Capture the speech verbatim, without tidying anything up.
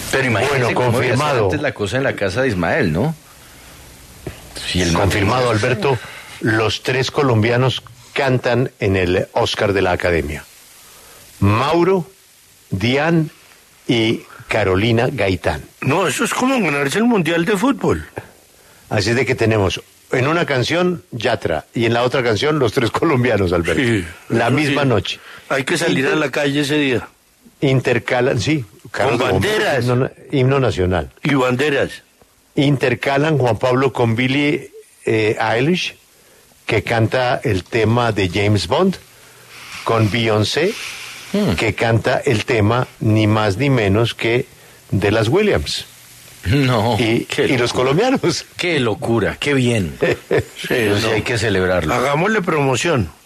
Pero imagínate Bueno, cómo debía ser confirmado. antes la cosa en la casa de Ismael, ¿no? Si el Confirmado, Alberto, los tres colombianos cantan en el Oscar de la Academia. Mauro, Dian y Carolina Gaitán. No, eso es como ganarse el Mundial de Fútbol. Así es de que tenemos en una canción Yatra y en la otra canción los tres colombianos, Alberto. Sí, la eso misma sí. noche. Hay que salir Inter- a la calle ese día. Intercalan, sí. Carlos banderas. Himno, himno nacional. Y banderas. Intercalan Juan Pablo con Billie eh, Eilish, que canta el tema de James Bond, con Beyoncé, Hmm. que canta el tema ni más ni menos que de las Williams. No, y, qué y los locura. colombianos. Qué locura, qué bien. Sí, Eso sí no. hay que celebrarlo. Hagámosle promoción.